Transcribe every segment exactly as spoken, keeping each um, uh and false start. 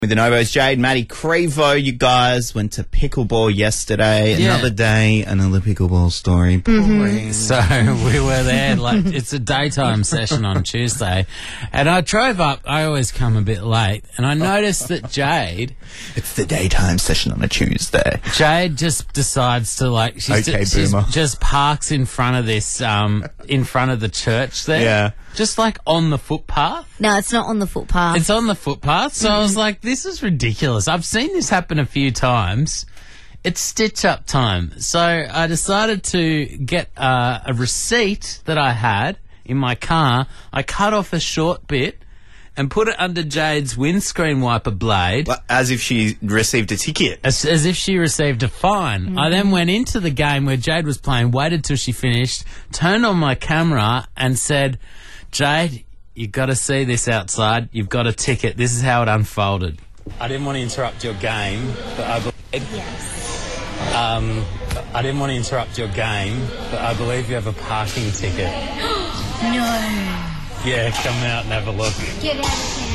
With the Novos, Jade, Maddie, Crevo, you guys went to pickleball yesterday. Yeah. Another day, another pickleball story. Mm-hmm. So we were there, like, it's a daytime session on Tuesday, and I drove up. I always come a bit late, and I noticed that Jade, It's the daytime session on a Tuesday. Jade just decides to, like, she's Okay, just, she's boomer. just parks in front of this, um, in front of the church there. Yeah. Just like on the footpath. No, it's not on the footpath. It's on the footpath. So I was like, this is ridiculous. I've seen this happen a few times. It's stitch-up time. So I decided to get uh, a receipt that I had in my car. I cut off a short bit and put it under Jade's windscreen wiper blade. But as if she received a ticket. As, as if she received a fine. Mm-hmm. I then went into the game where Jade was playing, waited till she finished, turned on my camera and said, Jade, you've got to see this outside. You've got a ticket. This is how it unfolded. I didn't want to interrupt your game, but I believe... Yes. Um, I didn't want to interrupt your game, but I believe you have a parking ticket. No. Yeah, come out and have a look. Get out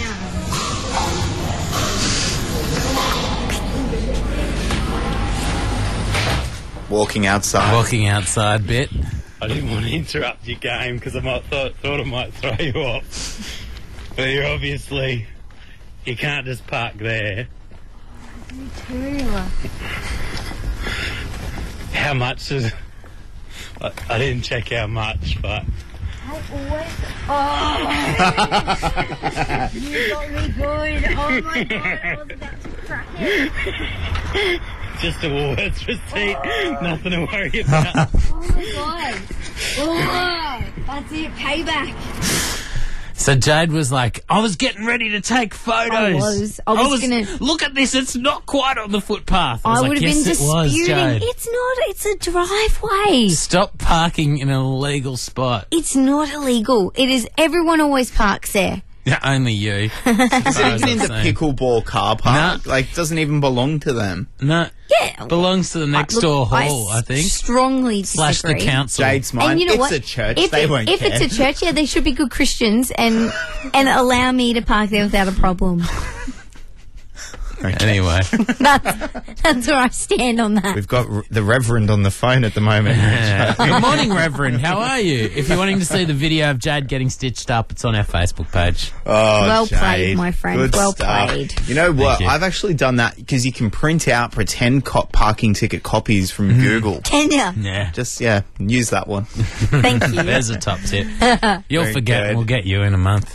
of town. Walking outside. Walking outside bit. I didn't want to interrupt your game because I might thought, thought it might throw you off. But you're obviously... You can't just park there. Me too. How much is... I, I didn't check how much, but... I always... Oh! You got me good. Oh my god, I was about to crack it. Just a Woolworths receipt. Nothing to worry about. Oh my god. Oh, that's it, payback. So Jade was like, I was getting ready to take photos. I was. I was gonna- Look at this, it's not quite on the footpath. I, was I like, would have yes, been it was, disputing. Jade. It's not, it's a driveway. Stop parking in an illegal spot. It's not illegal. It is, everyone always parks there. Yeah, only you. Is it even in the pickleball car park? No. Like, doesn't even belong to them. No, Yeah. belongs to the next Look, door hall, I, I think. strongly Slash the disagree. council. Jade's mine. And you know it's what? a church. If, they it- won't if care. it's a church, yeah, they should be good Christians and and allow me to park there without a problem. Okay. Anyway. That's that's where I stand on that. We've got r- the Reverend on the phone at the moment. Good morning, Reverend. How are you? If you're wanting to see the video of Jade getting stitched up, it's on our Facebook page. Oh, Well Jade. played, my friend. Good Well stuff. played. You know what? you. I've actually done that because you can print out pretend co- parking ticket copies from Google. Tender. Yeah. Just, yeah, use that one. Thank you. There's a top tip. You'll Very forget. good. We'll get you in a month.